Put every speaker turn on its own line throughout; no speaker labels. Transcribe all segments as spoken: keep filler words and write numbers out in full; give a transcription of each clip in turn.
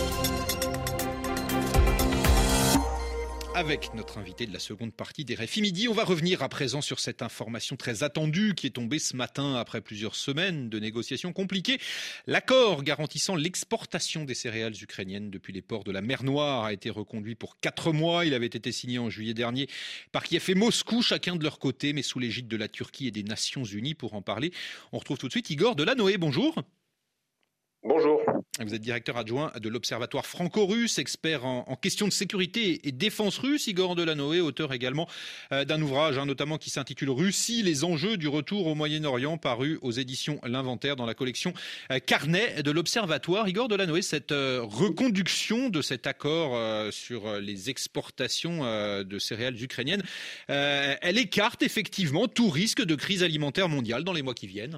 Avec notre invité de la seconde partie des R F I Midi, on va revenir à présent sur cette information très attendue qui est tombée ce matin après plusieurs semaines de négociations compliquées. L'accord garantissant l'exportation des céréales ukrainiennes depuis les ports de la mer Noire a été reconduit pour quatre mois. Il avait été signé en juillet dernier par Kiev et Moscou, chacun de leur côté, mais sous l'égide de la Turquie et des Nations Unies. Pour en parler, on retrouve tout de suite Igor Delanoë. Bonjour.
Bonjour.
Vous êtes directeur adjoint de l'Observatoire franco-russe, expert en, en questions de sécurité et défense russe. Igor Delanoë, auteur également euh, d'un ouvrage hein, notamment qui s'intitule « Russie, les enjeux du retour au Moyen-Orient » paru aux éditions L'Inventaire dans la collection euh, Carnet de l'Observatoire. Igor Delanoë, cette euh, reconduction de cet accord euh, sur euh, les exportations euh, de céréales ukrainiennes, euh, elle écarte effectivement tout risque de crise alimentaire mondiale dans les mois qui viennent.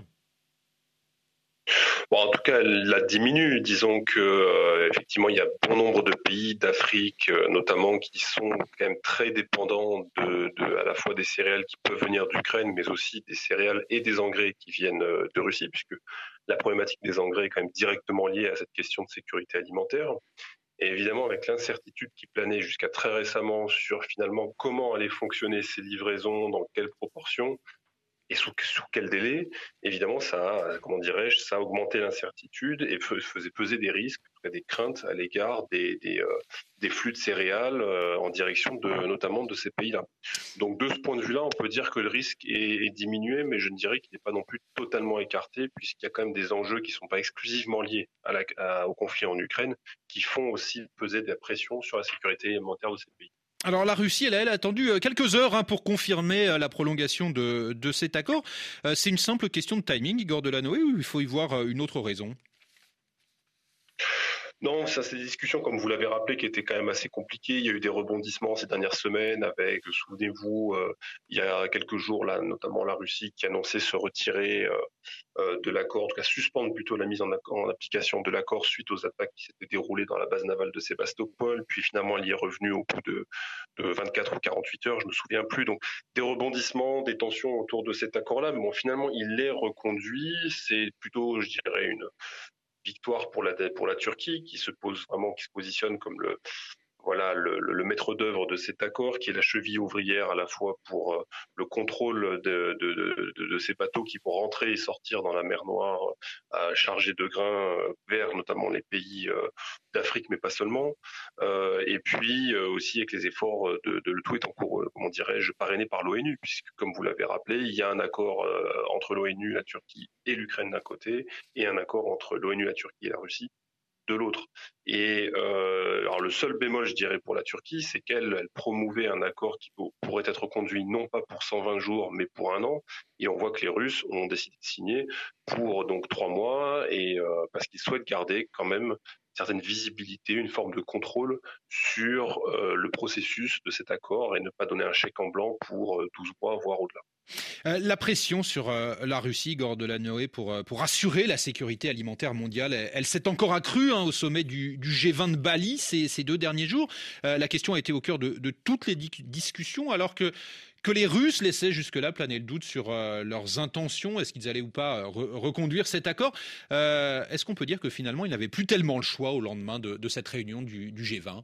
Bon, en tout cas, elle la diminue. Disons que euh, effectivement, il y a bon nombre de pays d'Afrique, euh, notamment, qui sont quand même très dépendants de, de à la fois des céréales qui peuvent venir d'Ukraine, mais aussi des céréales et des engrais qui viennent euh, de Russie, puisque la problématique des engrais est quand même directement liée à cette question de sécurité alimentaire. Et évidemment, avec l'incertitude qui planait jusqu'à très récemment sur finalement comment allaient fonctionner ces livraisons, dans quelles proportions, et sous, sous quel délai, évidemment, ça a, comment dirais-je, ça a augmenté l'incertitude et faisait peser des risques, des craintes à l'égard des, des, euh, des flux de céréales euh, en direction de, notamment de ces pays-là. Donc, de ce point de vue-là, on peut dire que le risque est, est diminué, mais je ne dirais qu'il n'est pas non plus totalement écarté, puisqu'il y a quand même des enjeux qui ne sont pas exclusivement liés à la, à, au conflit en Ukraine, qui font aussi peser de la pression sur la sécurité alimentaire de ces pays.
Alors la Russie, elle, elle a attendu quelques heures hein, pour confirmer la prolongation de, de cet accord. Euh, c'est une simple question de timing, Igor Delanoë, ou il faut y voir une autre raison ?
Non, ça c'est des discussions, comme vous l'avez rappelé, qui étaient quand même assez compliquées. Il y a eu des rebondissements ces dernières semaines avec, souvenez-vous, euh, il y a quelques jours, là, notamment la Russie qui annonçait se retirer euh, euh, de l'accord, en tout cas suspendre plutôt la mise en, en application de l'accord suite aux attaques qui s'étaient déroulées dans la base navale de Sébastopol. Puis finalement, elle y est revenue au bout de, de vingt-quatre ou quarante-huit heures, je me souviens plus. Donc des rebondissements, des tensions autour de cet accord-là. Mais bon, finalement, il est reconduit. C'est plutôt, je dirais, une victoire pour la pour la Turquie qui se pose vraiment qui se positionne comme le voilà le, le, le maître d'œuvre de cet accord, qui est la cheville ouvrière à la fois pour euh, le contrôle de, de, de, de, de ces bateaux qui vont rentrer et sortir dans la mer Noire euh, chargés de grains euh, vers notamment les pays euh, d'Afrique, mais pas seulement. Euh, et puis euh, aussi avec les efforts de, de le tout est en cours, euh, comment dirais-je, parrainé par l'ONU, puisque comme vous l'avez rappelé, il y a un accord euh, entre l'ONU, la Turquie et l'Ukraine d'un côté, et un accord entre l'ONU, la Turquie et la Russie de l'autre. Et euh, alors le seul bémol, je dirais, pour la Turquie, c'est qu'elle elle promouvait un accord qui pourrait être conduit non pas pour cent vingt jours, mais pour un an. Et on voit que les Russes ont décidé de signer pour donc trois mois, et euh, parce qu'ils souhaitent garder quand même certaine visibilité, une forme de contrôle sur euh, le processus de cet accord et ne pas donner un chèque en blanc pour euh, douze mois, voire au-delà.
Euh, la pression sur euh, la Russie, Igor Delanoë, pour, euh, pour assurer la sécurité alimentaire mondiale, elle, elle s'est encore accrue hein, au sommet du, du G vingt de Bali ces, ces deux derniers jours. Euh, la question a été au cœur de, de toutes les di- discussions, alors que, que les Russes laissaient jusque-là planer le doute sur euh, leurs intentions. Est-ce qu'ils allaient ou pas re- reconduire cet accord ? euh, Est-ce qu'on peut dire que finalement, ils n'avaient plus tellement le choix au lendemain de, de cette réunion du, du G vingt ?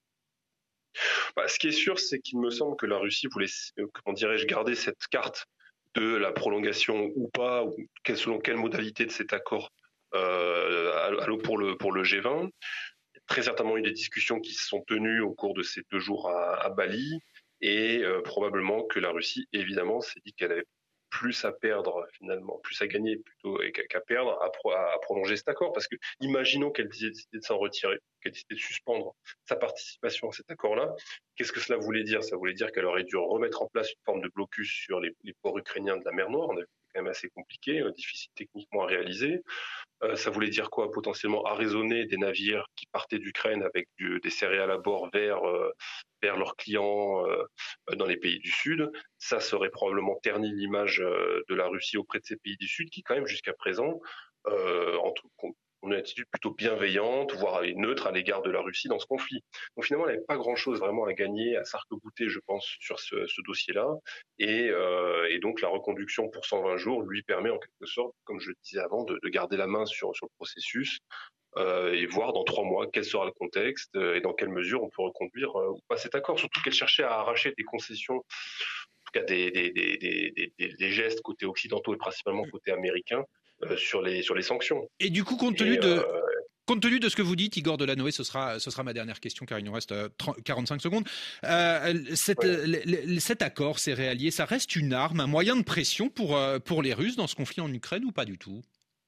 Bah, ce qui est sûr, c'est qu'il me semble que la Russie voulait, euh, comment dirais-je, garder cette carte de la prolongation ou pas, ou quelle, selon quelle modalité de cet accord euh, pour, le, pour le G vingt. Il y a très certainement eu des discussions qui se sont tenues au cours de ces deux jours à, à Bali, et euh, probablement que la Russie, évidemment, s'est dit qu'elle avait plus à perdre finalement, plus à gagner plutôt qu'à perdre à, pro, à, prolonger cet accord, parce que imaginons qu'elle décidait de s'en retirer, qu'elle décidait de suspendre sa participation à cet accord-là. Qu'est-ce que cela voulait dire ? Ça voulait dire qu'elle aurait dû remettre en place une forme de blocus sur les, les ports ukrainiens de la mer Noire. On a vu que c'est quand même assez compliqué, euh, difficile techniquement à réaliser. Euh, ça voulait dire quoi ? Potentiellement arraisonner des navires qui partaient d'Ukraine avec du, des céréales à bord vers euh, vers leurs clients euh, dans les pays du Sud. Ça serait probablement terni l'image euh, de la Russie auprès de ces pays du Sud qui, quand même, jusqu'à présent, euh, en tout, ont une attitude plutôt bienveillante, voire neutre à l'égard de la Russie dans ce conflit. Donc finalement, elle n'avait pas grand-chose vraiment à gagner, à s'arc-bouter, je pense, sur ce, ce dossier-là. Et, euh, et donc la reconduction pour cent vingt jours lui permet en quelque sorte, comme je le disais avant, de, de garder la main sur, sur le processus, euh, et voir dans trois mois quel sera le contexte euh, et dans quelle mesure on peut reconduire euh, ou pas cet accord. Surtout qu'elle cherchait à arracher des concessions, en tout cas des, des, des, des, des, des gestes côté occidentaux et principalement côté américain euh, sur les sur les sanctions.
Et du coup, compte tenu
Et
de,
euh,
Compte tenu de ce que vous dites, Igor Delanoë, ce sera, ce sera ma dernière question car il nous reste trente, quarante-cinq secondes. Euh, cette,
ouais.
le, le, cet accord céréalier, ça reste une arme, un moyen de pression pour, pour les Russes dans ce conflit en Ukraine ou pas du tout?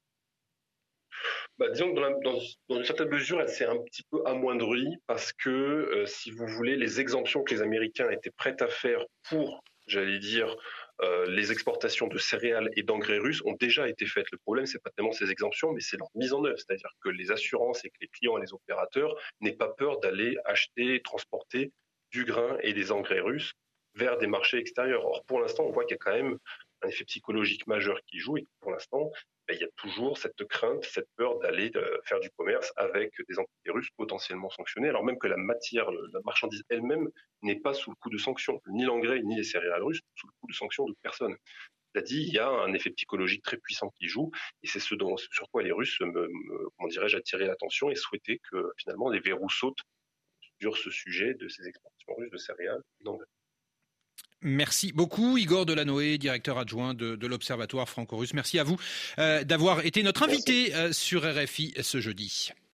Bah, disons que dans, la, dans, dans une certaine mesure, elle s'est un petit peu amoindrie parce que, euh, si vous voulez, les exemptions que les Américains étaient prêts à faire pour, j'allais dire, euh, les exportations de céréales et d'engrais russes ont déjà été faites. Le problème, c'est pas tellement ces exemptions, mais c'est leur mise en œuvre. C'est-à-dire que les assurances et que les clients et les opérateurs n'aient pas peur d'aller acheter, transporter du grain et des engrais russes vers des marchés extérieurs. Or, pour l'instant, on voit qu'il y a quand même un effet psychologique majeur qui joue et que pour l'instant, ben, il y a toujours cette crainte, cette peur d'aller euh, faire du commerce avec des entités russes potentiellement sanctionnées, alors même que la matière, la marchandise elle-même n'est pas sous le coup de sanctions. Ni l'engrais, ni les céréales russes sous le coup de sanctions de personne. Cela dit, il y a un effet psychologique très puissant qui joue, et c'est ce dont, sur quoi les Russes, me, me, comment dirais-je, attiraient l'attention et souhaitaient que finalement les verrous sautent sur ce sujet de ces exportations russes de céréales et d'engrais.
Merci beaucoup, Igor Delanoë, directeur adjoint de, de l'Observatoire franco-russe. Merci à vous euh, d'avoir été notre invité euh, sur R F I ce jeudi.